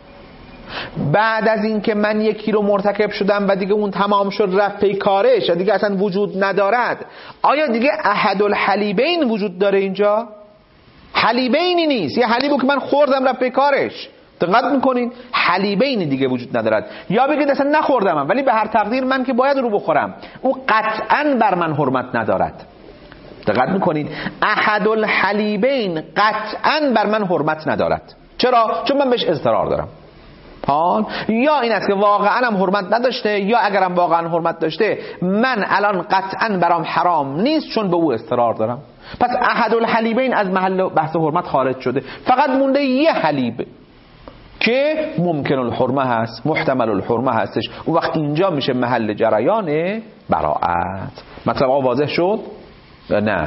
بعد از این که من یکی رو مرتکب شدم و دیگه اون تمام شد رفت پی کارش و دیگه اصلا وجود ندارد، آیا دیگه احد الحلیبین وجود داره اینجا؟ حلیبینی نیست، یه حلیبو که من خوردم رفت کارش. دقت میکنین حلیبینی دیگه وجود ندارد. یا بگید اصلا نخوردم هم، ولی به هر تقدیر من که باید رو بخورم، او قطعا بر من حرمت ندارد. دقت میکنین احد الحلیبین قطعا بر من حرمت ندارد. چرا؟ چون من بهش اضطرار دارم. حال یا این است که واقعا هم حرمت نداشته، یا اگرم واقعا حرمت داشته من الان قطعا برام حرام نیست چون به او اضطرار دارم. پس احد الحلیبین از محل بحث حرمت خارج شده. فقط مونده یه حلیب که ممکن الحرمه هست، محتمل الحرمه هستش. اون وقت اینجا میشه محل جریان براءت. مطلب آقا واضح شد یا نه؟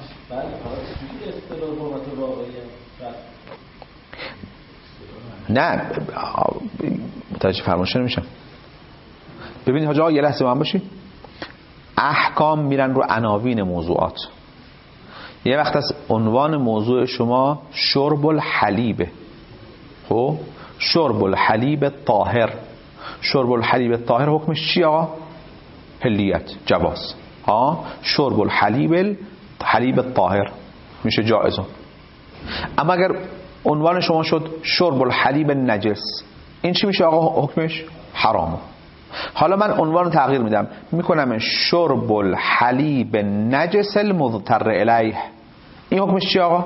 نه متوجه فرمایش نمیشم. ببینید حاجی آقا یه لحظه با من باشید. احکام میرن رو عناوین موضوعات. یه وقت از عنوان موضوع شما شرب الحلیب، خب شرب الحلیب طاهر، شرب الحلیب طاهر حکمش چیه آقا؟ حلیت، جواز. ها شرب الحلیب حلیب طاهر میشه جایزه. اما اگر عنوان شما شد شرب الحلیب نجس، این چی میشه آقا؟ حکمش حرامه. حالا من عنوان تغییر میدم، میکنم شرب الحلیب نجس المضطر الیه. این حکمش چی آقا؟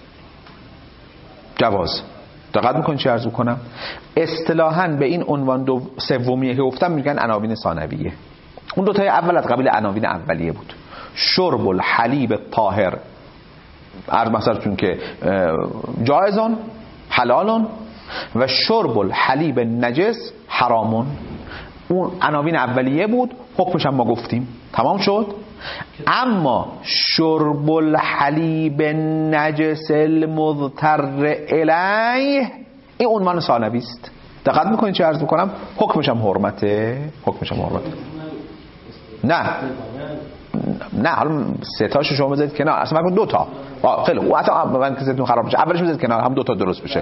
جواز. دقت میکنین چی عرض میکنم؟ اصطلاحاً به این عنوان دو سومیه که گفتم میگن عناوین ثانویه. اون دو تای اول از قبیل عناوین اولیه بود. شرب الحلیب طاهر عرض مثلا که جایزون حلالون و شرب الحلیب نجس حرامون. اون عناوین اولیه بود، حکمش هم ما گفتیم تمام شد. اما شرب الحلیب نجس المضطر الیه این عنوان ثانوی است. دقت میکنید چه عرض میکنم؟ حکمش هم حرمته، حکمش هم حرمته. نه نه حالا سه تاشو شما بذارید کنار، اصلا من دو تا خیلی خوب، حتی من که ذهنتون خراب بشه اولش بذارید کنار، هم دو تا درست بشه.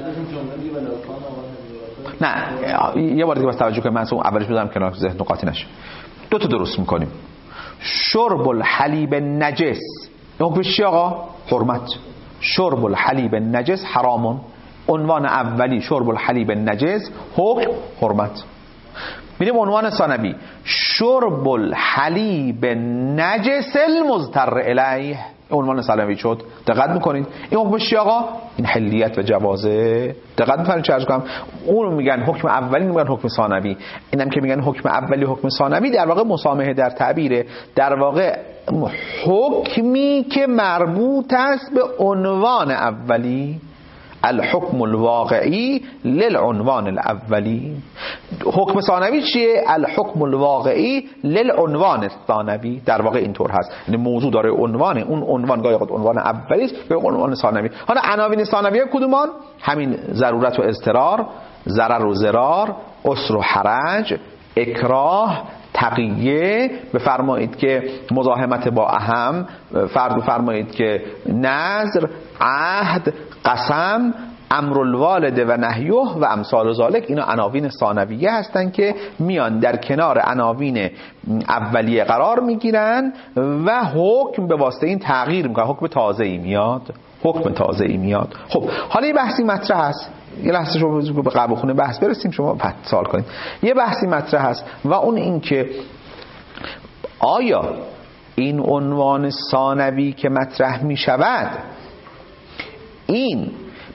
نه یه بار دیگه بس توجه کنید، من اون اولش بذارم کنار که ذهن قاطی نشه. دو تا درست میکنیم. شرب الحلیب نجس حکمش چی آقا؟ حرمت. شرب الحلیب نجس حرامون. عنوان اولی شرب الحلیب نجس، حکم حرمت. میریم عنوان ثانوی شرب الحلیب نجس المضطر الیه. عنوان ثانوی شد. دقت میکنید این حکمش چی آقا؟ این حلیت و جوازه. دقت میکنید چه عرض کنم؟ اون میگن حکم اولی، میگن حکم ثانوی. اینم که میگن حکم اولی حکم ثانوی در واقع مسامحه در تعبیره. در واقع حکمی که مربوط است به عنوان اولی، الحکم الواقعی للعنوان الاولی. حکم ثانوی چیه؟ الحکم الواقعی للعنوان الثانوی. در واقع اینطور هست، یعنی موضوع داره عنوان، اون عنوان گاهی اوقات عنوان اولی است یا عنوان ثانوی. حالا عناوین ثانوی کدومان؟ همین ضرورت و اضطرار، ضرر و ضرار، عسر و حرج، اکراه، تقیه. بفرمایید که مزاحمت با اهم، فرض بفرمایید که نذر، عهد، قسم، امر الوالد و نهیه و امثال ذالک. اینا عناوین ثانویه هستن که میان در کنار عناوین اولیه قرار میگیرن و حکم به واسطه این تغییر میکنه، حکم تازه‌ای میاد، حکم تازه‌ای میاد. خب حالا یه بحثی مطرح هست، یه لحظه شما به قبل خونه بحث برسیم، شما بعد سوال کنید. یه بحثی مطرح هست و اون این که آیا این عنوان ثانوی که مطرح می شود این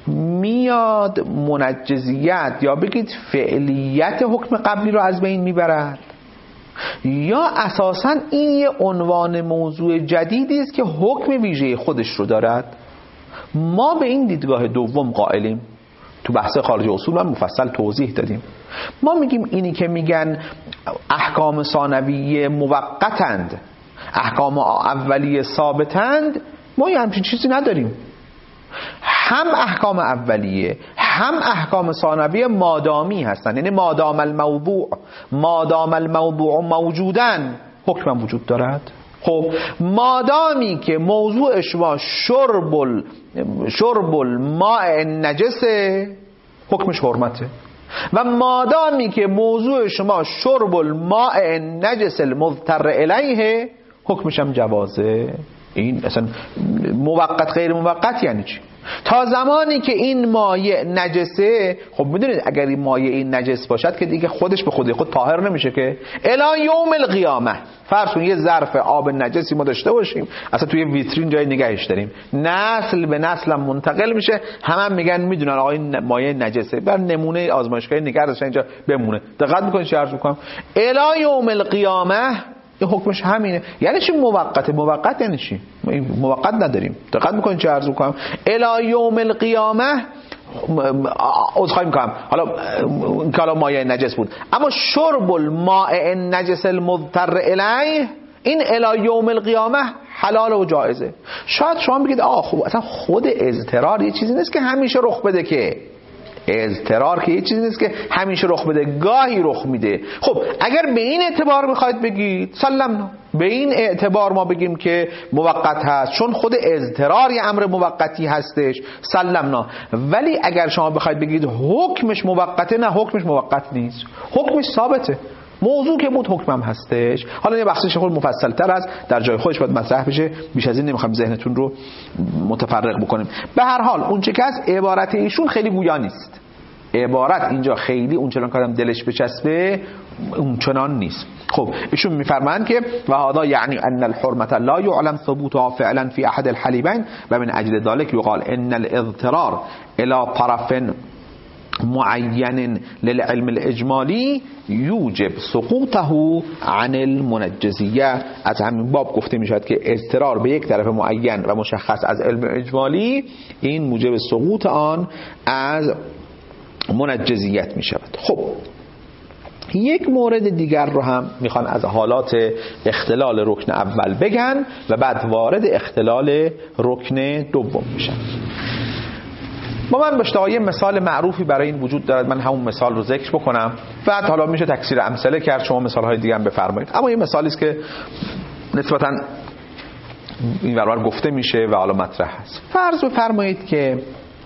میاد منجزیت یا بگید فعلیت حکم قبلی رو از بین میبرد، یا اساساً این یه عنوان موضوع جدیدی است که حکم ویژه خودش رو دارد؟ ما به این دیدگاه دوم قائلیم. تو بحث خارج اصول هم مفصل توضیح دادیم. ما میگیم اینی که میگن احکام ثانویه موقتند، احکام اولیه ثابتند، ما یه همچین چیزی نداریم. هم احکام اولیه هم احکام ثانویه مادامی هستن، یعنی مادام الموضوع مادام الموضوع موجودن حکم وجود دارد. خب مادامی که موضوع شما شرب ال... شرب الماء النجس حکمش حرمته، و مادامی که موضوع شما شرب الماء النجس المضطر الیه حکمش هم جوازه. این اصلا موقت غیر موقت یعنی چی؟ تا زمانی که این مایع نجسه، خب میدونید اگر این مایع این نجس باشد که دیگه خودش به خودی خود طاهر نمیشه که. الی یوم القیامه فرض کن یه ظرف آب نجسی ما داشته باشیم، اصلا توی ویترین جای نگهش داریم، نسل به نسل منتقل میشه، همه هم میگن میدونن آقا این مایع نجسه، بر نمونه آزمایشگاهی نگه داشتن اینجا بمونه. دقت میکنید چه عرض میکنم؟ الی یوم القیامه این حکمش همینه. یعنی چی موقته؟ موقت یعنی چی؟ موقت نداریم. دقت میکنید چه عرض میکنم؟ الی یوم القیامه عذرخواهی میکنم، حالا این کالا مایع نجس بود، اما شرب الماء النجس المضطر الیه این الی یوم القیامه حلال و جایزه. شاید شما بگید آقا خب اصلا خود اضطرار یه چیزی نیست که همیشه رخ بده، که اضطرار که یه چیزی نیست که همیشه رخ بده، گاهی رخ میده. خب اگر به این اعتبار بخواید بگید سلمنا، به این اعتبار ما بگیم که موقت هست چون خود اضطرار یه امر موقتی هستش، سلمنا. ولی اگر شما بخواید بگید حکمش موقته، نه حکمش موقت نیست، حکمش ثابته. موضوع که بود حکمم هستش. حالا یه بحثش خود مفصل تر است، در جای خودش باید مطرح بشه، بیش از این نمیخوام ذهنتون رو متفرق بکنیم. به هر حال اون چه که از عبارت ایشون خیلی گویا نیست، عبارت اینجا خیلی اون چنان کارم دلش بچسبه اون چنان نیست. خب ایشون میفرمایند که و هذا یعنی ان الحرمه لا يعلم ثبوتها فعلا في احد الحلیبین و من اجل ذلك يقال ان الاضطرار الى طرف معین للعلم الاجمالی یوجب سقوطه عن المنجزیه. از همین باب گفته می شود که اضطرار به یک طرف معین و مشخص از علم اجمالی این موجب سقوط آن از منجزیت می شود. خب یک مورد دیگر رو هم میخوان از حالات اختلال رکن اول بگن و بعد وارد اختلال رکن دوم میشن. با من باشته یه مثال معروفی برای این وجود دارد، من همون مثال رو ذکر بکنم، بعد حالا میشه تکثیر امثله کرد، شما مثال های دیگه هم بفرمایید. اما یه مثالی است که نسبتاً این برابر گفته میشه و حالا مطرح هست. فرض بفرمایید که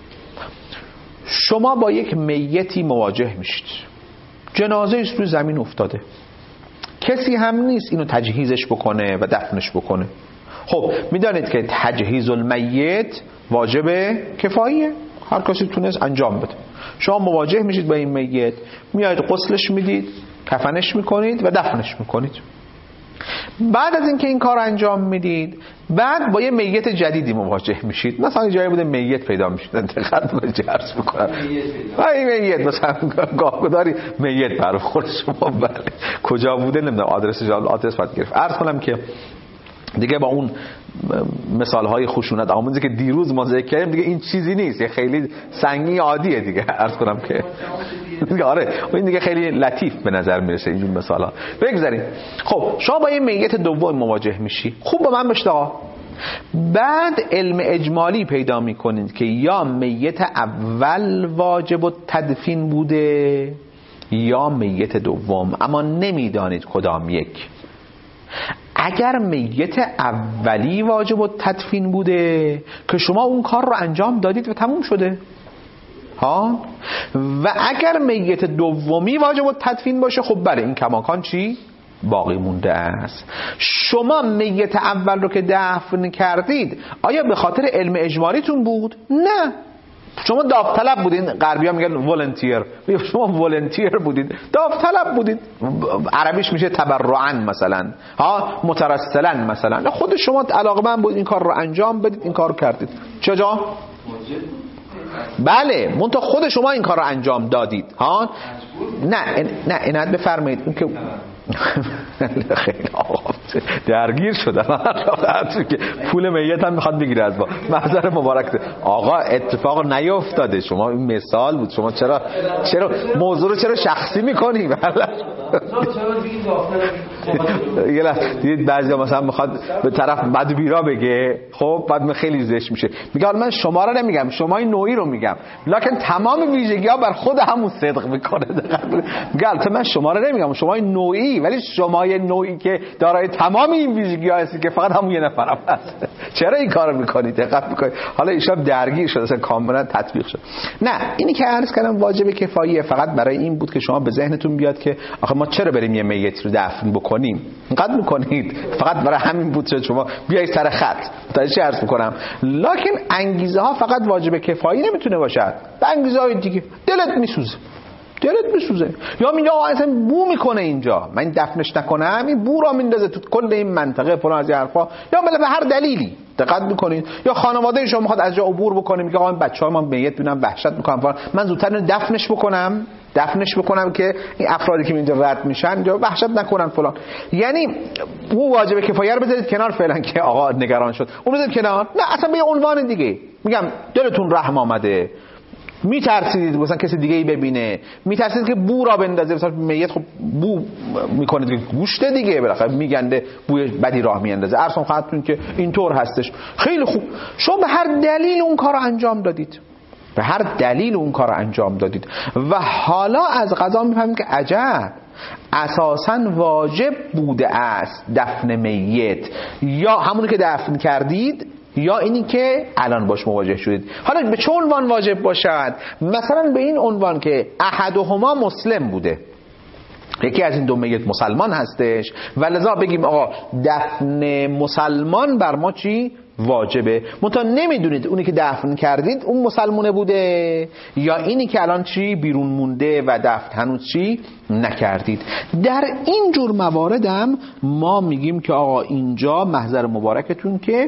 شما با یک میتی مواجه میشید، جنازه است روی زمین افتاده، کسی هم نیست اینو تجهیزش بکنه و دفنش بکنه. خب میدانید که تجهیز المیت واجب کفاییه، هر کسی تونست انجام بده. شما مواجه میشید با این میت، میایید غسلش میدید، کفنش میکنید و دفنش میکنید. بعد از اینکه این کار انجام میدید، بعد با یه میت جدیدی مواجه میشید. مثلا جایی بوده میت پیدا میشید، انتقاد کنید جرس میکنم این میت مثلا گاهگداری میت برخورد شما بله کجا بوده نمیدونم، آدرس جال آدرس باید گرفت. عرض کنم که دیگه با اون مثال های خشونت آموزی که دیروز ما ذکر کردیم دیگه این چیزی نیست، یه خیلی سنگین عادیه دیگه. عرض کنم که آره این دیگه خیلی لطیف به نظر میرسه اینجور مثال ها. بگذاریم خب شما با یه میت دوم مواجه میشی، خوب با من بشته ها. بعد علم اجمالی پیدا میکنید که یا میت اول واجب التدفین بوده یا میت دوم، اما نمیدانید کدام یک. اگر میت اولی واجب التدفین بوده که شما اون کار رو انجام دادید و تموم شده ها، و اگر میت دومی واجب التدفین باشه خب بله این کماکان چی؟ باقی مونده است. شما میت اول رو که دفن کردید آیا به خاطر علم اجمالیتون بود؟ نه، شما داوطلب بودین. غربی ها میگن ولنتیر، شما ولنتیر بودید، داوطلب بودید. عربیش میشه تبرعا مثلا ها، مترسلا مثلا. خود شما علاقه‌مند بود این کار رو انجام بدید، این کار کردید. چجا؟ بله منتها خود شما این کار رو انجام دادید ها. نه نه اینت بفرمایید این که خیلی آقا درگیر شدم که پول میت هم میخواد بگیره از ما. محضر مبارک آقا اتفاق نیفتاده، شما این مثال بود، شما چرا چرا موضوع رو چرا شخصی میکنی؟ یه لحظه دیدید بعضیا مثلا میخواد به طرف بد بیرا بگه، خب بعد من خیلی زشت میشه میگه من شما رو نمیگم، شما این نوعی رو میگم، لکن تمام ویژگی ها بر خود همون صدق میکنه. میگه البته من شما رو نمیگم، شما این نوعی، ولی شما یه نوعی که دارای تمام این ویژگی ها هستی که فقط همون یه نفرم هست. چرا این کارو میکنید؟ دقت میکنید. حالا ایشون درگیر شده، اصلا کاملا تطبیق شد. نه اینی که عرض کردم واجب کفاییه، فقط برای این بود که شما به ذهنتون بیاد که آخه ما ما چرا بریم یه میت رو دفن بکنیم؟ اینقدر میکنید فقط برای همین بود شد شما بیای سر خط. متوجه عرض میکنم لکن انگیزه ها فقط واجب کفایی نمیتونه باشد، به انگیزه های دیگه دلت میسوزه دلت میسوزه یا میگه آقا اصلا بو میکنه اینجا، من دفنش نکنم این بو را میندازه تو کل این منطقه فلان از این حرفا، یا به هر دلیلی دقت میکنید، یا خانواده شما میخواد از جا عبور بکنه میگه آقا این بچه‌ها ما میت ببینم وحشت میکنم فلان، من زودتر دفنش بکنم دفنش بکنم که این افرادی که اینجا رد میشن اینجا وحشت نکنن فلان. یعنی اون واجب کفایه رو بذارید کنار فعلا که آقا نگران شد، اون بذارید کنار، نه اصلا به عنوان دیگه میگم دلتون رحم آمده، میترسید مثلا کسی دیگه ای ببینه، میترسید که بو را بندازه، مثلا میت خب بو میکنه که گوشته دیگه بالاخره میگنده بوی بدی راه میاندازه، ارسم خاطرتون که اینطور هستش. خیلی خوب شما به هر دلیل اون کارو انجام دادید، به هر دلیل اون کارو انجام دادید و حالا از قضا میفهمید که عجب اساساً واجب بوده است دفن میت، یا همونی که دفن کردید یا اینی که الان باش مواجه شدید. حالا به چه عنوان واجب باشد؟ مثلا به این عنوان که احدهما مسلم بوده، یکی از این دو میت مسلمان هستش و لذا بگیم آقا دفن مسلمان بر ما چی؟ واجبه. منتها نمیدونید اونی که دفن کردید اون مسلمونه بوده یا اینی که الان چی بیرون مونده و دفن هنوز چی نکردید. در این جور مواردم ما میگیم که آقا اینجا محضر مبارکتون که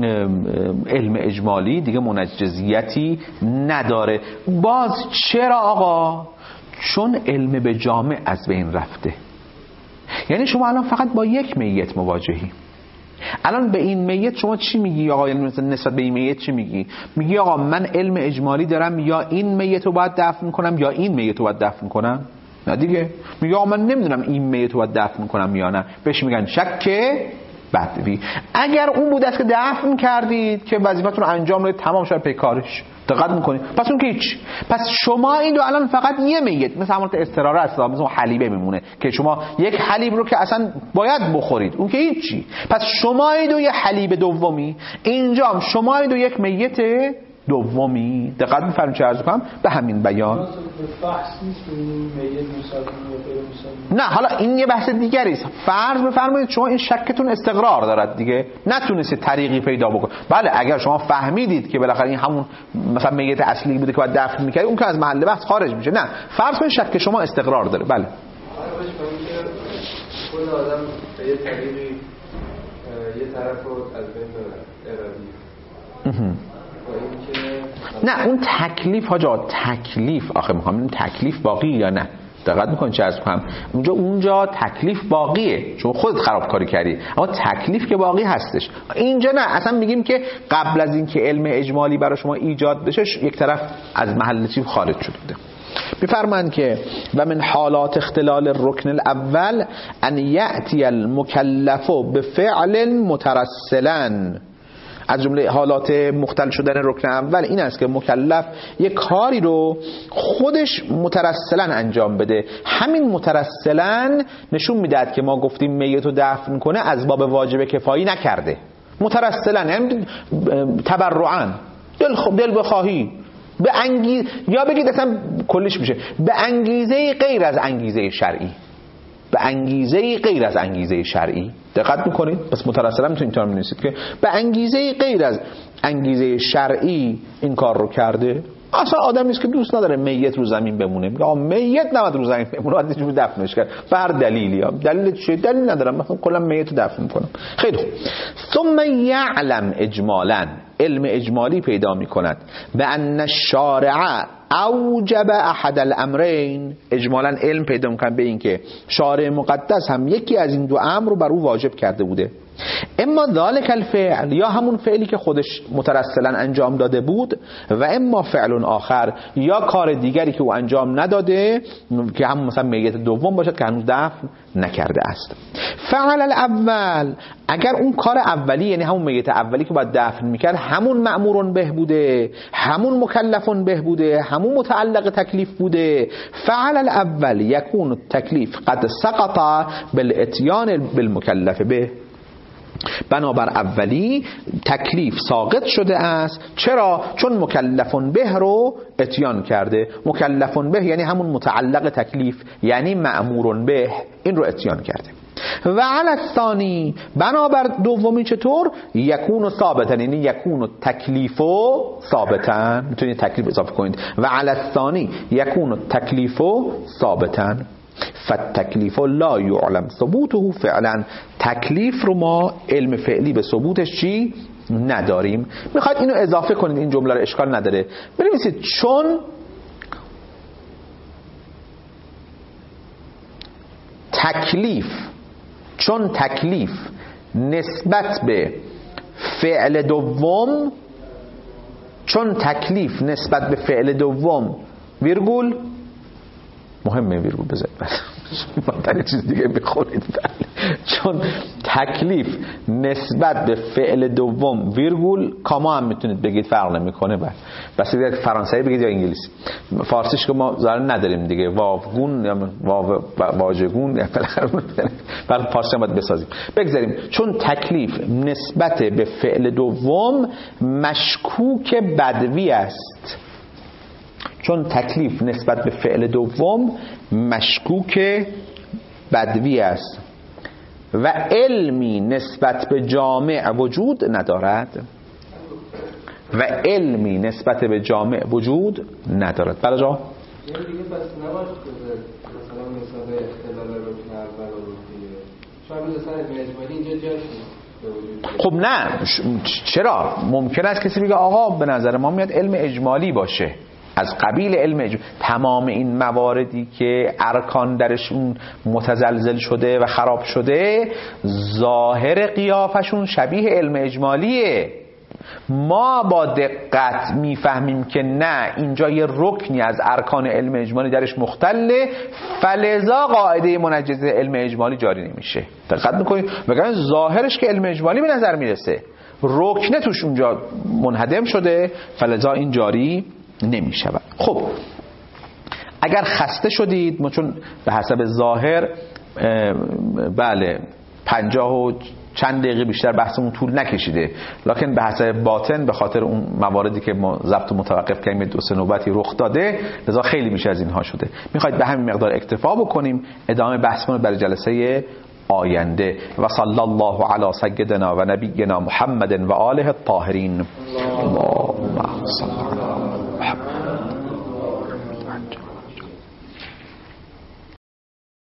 علم اجمالی دیگه منجزیتی نداره. باز چرا آقا؟ چون علم به جامع از بین رفته. یعنی شما الان فقط با یک میت مواجهی. الان به این میت شما چی میگی آقا؟ یعنی نسبت به این میت چی میگی؟ میگی آقا من علم اجمالی دارم، یا این میت رو باید دفن کنم یا این میت رو باید دفن کنم. نه دیگه میگی آقا من نمیدونم این میت رو باید دفن کنم یا نه. بهش میگن شک بدوی. اگر اون بود است که دفن کردید که وظیفتون رو انجام دادید تمام شد پیکارش، دقت میکنید، پس اون که هیچ. پس شما این دو الان فقط یه میت مثل همون استراره است، مثل حلیبه میمونه که شما یک حلیب رو که اصلا باید بخورید اون که هیچی. پس شما این دو یه حلیب دومی، اینجا شما این دو یک میت دومی. دقت می‌فرمایید چه عرض کنم به همین بیان. نه حالا این یه بحث دیگری است. فرض بفرمایید شما این شکتون استقرار دارد دیگه، نتونستید طریقی پیدا بکنید. بله اگر شما فهمیدید که بالاخره این همون مثلا میت اصلی بوده که باید دفن می‌کردید اون که از محل بحث خارج میشه. نه فرض کنید شک شما استقرار داره. بله کل آدم به یه طریقی یه طرف رو از بین ببره. نه اون تکلیف حاجا تکلیف آخه میخوام این تکلیف باقی یا نه. دقت میکنید چه عرض کنم اونجا اونجا تکلیف باقیه چون خودت خرابکاری کردی، اما تکلیف که باقی هستش. اینجا نه، اصلا میگیم که قبل از اینکه علم اجمالی برای شما ایجاد بشه یک طرف از محل چیز خارج شده. میفرمایند که و من حالات اختلال الرکن الاول ان یأتی المکلف بفعل مترسلا. از جمله حالات مختل شدن رکن اول این است که مکلف یک کاری رو خودش مترسلا انجام بده. همین مترسلا نشون میدهد که ما گفتیم میت رو دفن کنه از باب واجب کفایی نکرده. مترسلا یعنی تبرعا، دل خب دل بخواهی، به انگیز یا بگید اصلا کلش میشه به انگیزه غیر از انگیزه شرعی، به انگیزه غیر از انگیزه شرعی. دقت میکنید؟ پس مترسلا میتونید اینطور بنویسید که به انگیزه غیر از انگیزه شرعی این کار رو کرده. اصلا آدمی است که دوست نداره میت رو زمین بمونه، میگه آقا میت نباید رو زمین بمونه، باید اینجوری دفنش کرد. بر دلیلی ها دلیل چیه؟ دلیل ندارم، مثلا کلا میت رو دفن کنم. خیلی خوب. ثم یعلم اجمالا، علم اجمالی پیدا میکند به ان الشارع اوجب احد الامرین. اجمالا علم پیدا میکنه به این که شارع مقدس هم یکی از این دو امر رو بر او واجب کرده بوده. اما ذالک الفعل، یا همون فعلی که خودش مترسلا انجام داده بود، و اما فعل آخر، یا کار دیگری که او انجام نداده که همون مثلا میت دوم باشد که هنوز دفن نکرده است. فعل الاول، اگر اون کار اولی یعنی همون میت اولی که باید دفن میکرد همون مأمورون به بوده، همون مکلفون به بوده، همون متعلق تکلیف بوده، فعل الاول یکون تکلیف قد سقط بالاتیان بالمکلف به. بنابر اولی تکلیف ساقط شده است. چرا؟ چون مکلفون به رو اتیان کرده. مکلفون به یعنی همون متعلق تکلیف، یعنی مأمورون به، این رو اتیان کرده. و علی الثانی بنابر دومی چطور؟ یکون ثابتن، یعنی یکون تکلیفو ثابتن، میتونید تکلیف اضافه کنید. و علی الثانی یکون تکلیفو ثابتن فالتکلیف لا یعلم ثبوته فعلا. تکلیف رو ما علم فعلی به ثبوتش چی نداریم. میخواید اینو اضافه کنید، این جمله رو، اشکال نداره، بنویسید چون تکلیف چون تکلیف نسبت به فعل دوم چون تکلیف نسبت به فعل دوم ویرگول مهمه، ویرگول بذارید بعد چیز دیگه بخونید. چون تکلیف نسبت به فعل دوم ویرگول، کاما هم میتونید بگید، فرق نمیکنه. بعد بس دیگه فرانسوی بگید یا انگلیسی. فارسیش که ما ظاهر نداریم دیگه، واوگون یا واو واژگون، بعد فارسی هم باید بسازیم. بگذاریم چون تکلیف نسبت به فعل دوم مشکوک بدوی است. چون تکلیف نسبت به فعل دوم مشکوک بدوی است و علمی نسبت به جامع وجود ندارد و علمی نسبت به جامع وجود ندارد. برای جا؟ یعنی دیگه پس نباش مثلا مثال اختلال رکن اول و رکن شاید مثلا اجمالی اینجا جاش خب نه، چرا؟ ممکن است کسی بگه آقا به نظر ما میاد علم اجمالی باشه، از قبیل علم اجمالی. تمام این مواردی که ارکان درشون متزلزل شده و خراب شده ظاهر قیافشون شبیه علم اجمالیه. ما با دقت میفهمیم که نه، اینجا یه رکنی از ارکان علم اجمالی درش مختله، فلذا قاعده منجزه علم اجمالی جاری نمیشه. دقت میکنید بگن ظاهرش که علم اجمالی به نظر میرسه، رکنه توش اونجا منهدم شده، فلذا این جاری نمیشه. خب اگر خسته شدید، ما چون به حسب ظاهر بله پنجاه و چند دقیقه بیشتر بحثمون طول نکشیده، لکن به حسب باطن به خاطر اون مواردی که ما ضبط و متوقف کردیم دو سه نوبتی رخ داده، لذا خیلی بیشتر از اینها شده. میخواید به همین مقدار اکتفا بکنیم، ادامه بحثمون برای جلسه آینده. و صلی الله علی سیدنا و نبینا محمد و آله الطاهرین. اللهم صل